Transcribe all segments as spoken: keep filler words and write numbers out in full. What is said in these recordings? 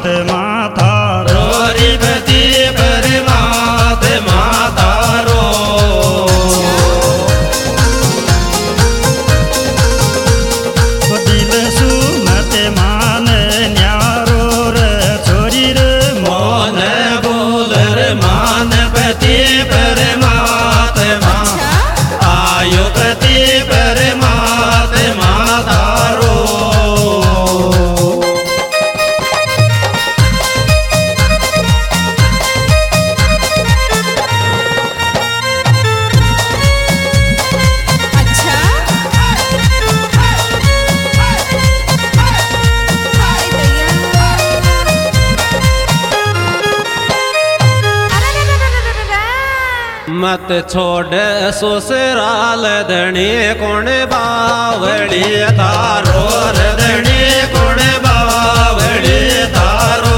परमात्मा रोरीपति परमात्मा तारो दिल सुमत मान न्यारो रे छोरी रे मोन बोल रे मानपति परमात्मा आयो पति परमात्मा तारो मत छोड़ ससुराल धनी कोण बावड़ी तारो धनी कोण बावड़ी तारो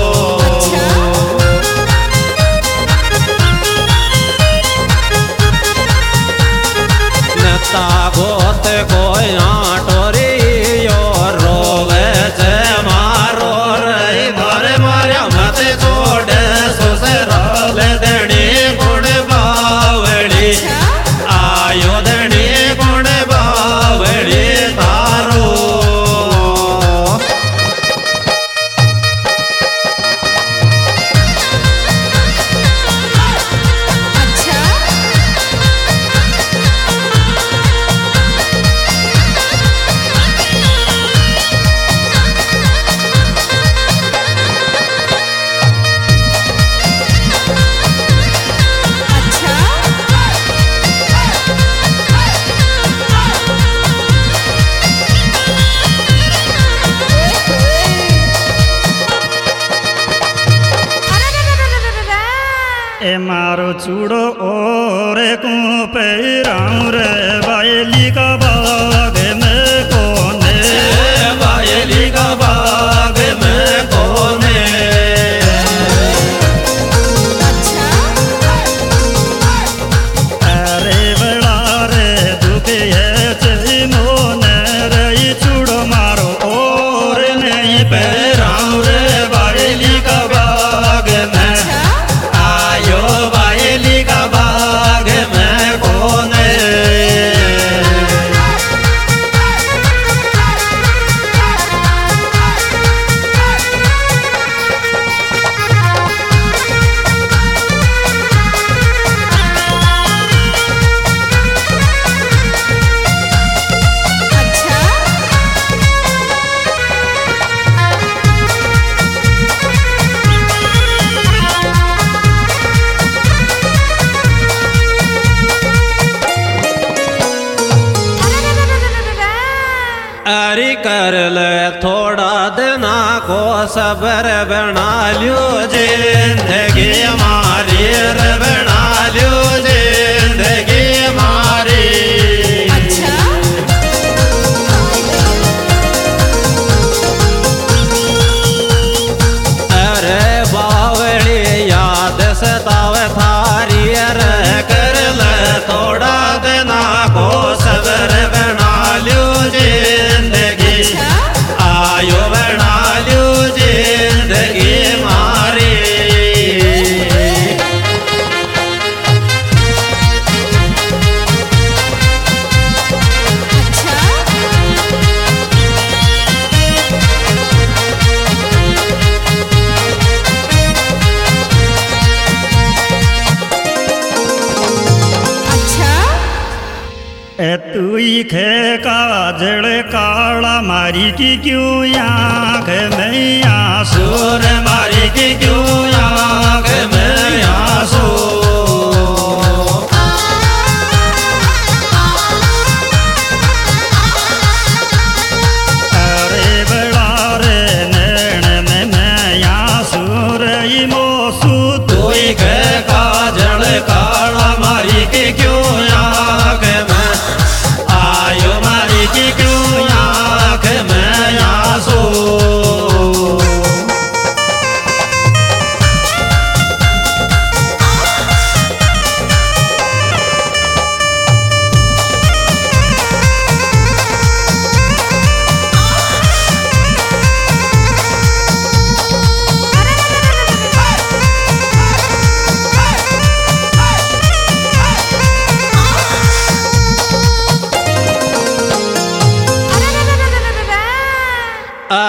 नता गोत कोई आटोरी और रोवे से मारो रे घर मार्या मत छोड़ ससुराल धनी कोण बावड़ी आयो धनी कोण बावड़ी तारो ए मारो चूड़ो ओरे को पैराऊं रे बायली का बाग में कोने बायली का बाग में कोने अरे बड़ा रे दुखे है चली मोने रे चूड़ो मारो और नहीं पैराऊं रे बायली का बाग में आयो बायली का बाग में कोने अरे कर ले थोड़ा दिना को सबर बना लियो जिंदगी हमारी रे बना लियो जिंदगी हमारी अरे बावड़ी याद सतावे थारी रे कर ले थोड़ा दिना को सबर बना लियो जिंदगी आयो बना लियो जिंदगी मारी ए तुई खे काजल काला मारी की क्यों आँख में आंसू सूर मारी की क्यों आँख में आंसू अरे बड़ा रे नैन में मैं आंसू रही मोसू तुई खे काजल काला मारी की क्यों आँख में आयो मारी की क्यों आँख में आंसू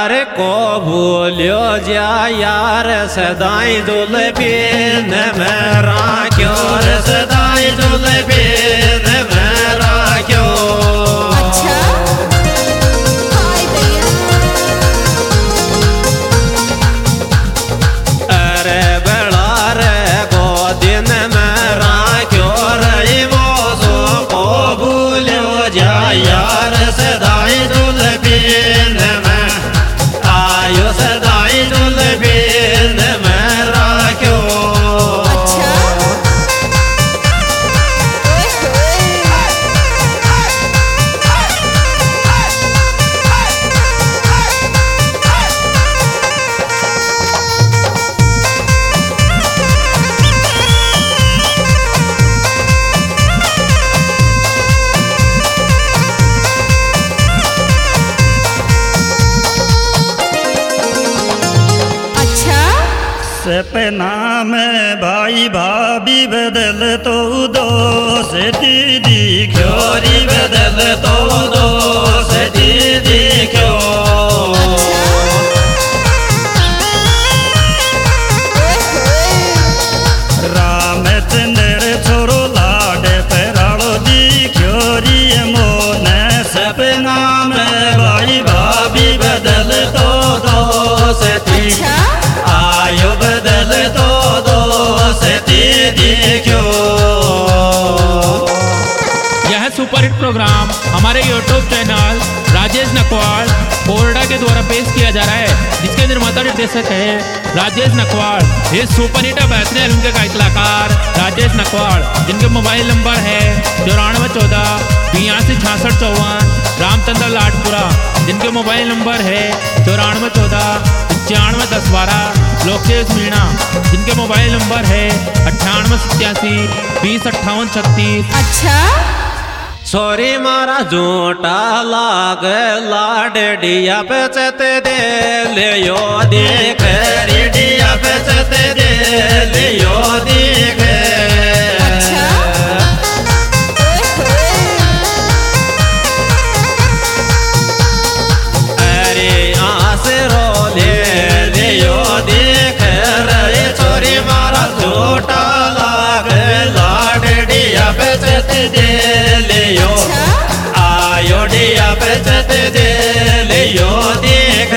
अरे को भूलियो जा यार सदाई जुल्फीन मेरा क्यों रे सदाई जुल्फीन मेरा क्यों। अच्छा हाय भैया अरे बेड़ा रे को दिन मेरा क्यों रे मोसो को भूलियो जा यार सदाई जुल्फीन में आयो सदाई जुल्फीन मेरा क्यों। अच्छा सपना में भाई भाभी बदल तो दोस्त दीदी क्योरी बदल तो दोस्त दीदी क्यों। रामचंद्र छोरो लाड पराड़ो दी क्योरी मोन सपना में भाई भाभी बदल तो दोस्त अच्छा आयो बदल तो दोस्त दीदी क्यों। यह सुपरहिट प्रोग्राम हमारे यूट्यूब चैनल राजेश नकवाड़ बोर्डा के द्वारा पेश किया जा रहा है, जिसके निर्माता निर्देशक है राजेश नकवाड़। इस सुपरहिट बेहतरीन फिल्म के गायक कलाकार राजेश नकवाड़, जिनके मोबाइल नंबर है चौरानवे चौदह बयासी छियासठ चौवन। रामचंद्र लाडपुरा, जिनके मोबाइल नंबर है चौरानवे चौदह पचानवे दस बारह। लोकेश मीणा, जिनके मोबाइल नंबर है अट्ठानवे सत्यासी बीस अट्ठावन छत्तीस। अच्छा सोरी मारा झूठा लाग लाडिया बेचते दे लियो देख रिडिया बेचते दे लियो देख। अच्छा अरे आस रो ले लियो देख रे छोरी मारा झूठा लाग लाडिया बेचते दे लियो आयो डिया बेचते दे लियो देख।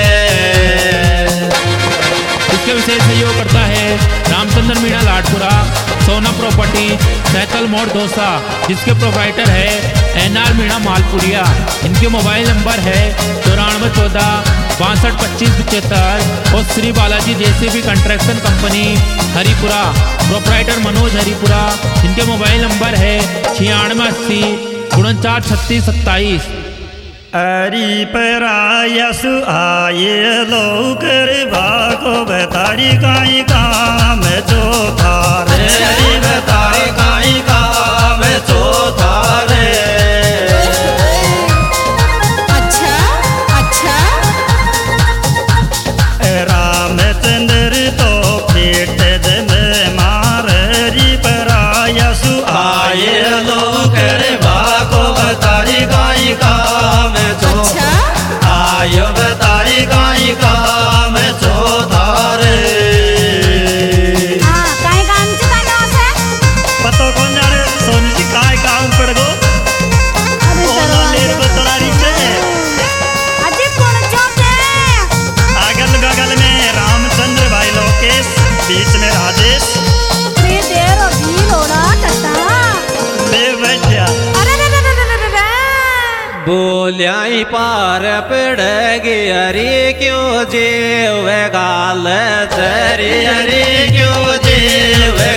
इसके विशेष सहयोग करता है रामचंद्र मीणा लाडपुरा, सोना प्रॉपर्टी, सैकल मोड़ दोसा, जिसके प्रोप्राइटर है एन आर मीणा मालपुरिया। इनके मोबाइल नंबर है चौरानवे चौदह बासठ पच्चीस पचहत्तर। और Shri Balaji JCB construction company Haripura, proprietor Manoj Haripura, जिनके मोबाइल नंबर है छियानवे अस्सी उनचास छत्तीस सत्ताईस। अरी परायसु आये लोकर भागो बतारी काई काम जो थारे तेरी बताए काई काम जो थारे। अच्छा अच्छा रामचंद्र तो पेट में मारी परायसु आये लोकर भागो बतारी काई काम जो अच्छा आयो बतारी काई काम जो थारे। हाँ काय काम से काय नाव से पतो कौन जाने सोनू जी काय काम पड़ गो अरे ओला लेर को तलारी से अजी कौन चौक है अगल बगल में रामचंद्र भाई लोकेश, बीच में राजेश ये देर और भीड़ हो रहा टट्टा। देव बैठा। अरे रे रे रे रे रे रे बोलियाई पार पड़ेगी अरे क्यों जीव गाल चरी अरे क्यों जीव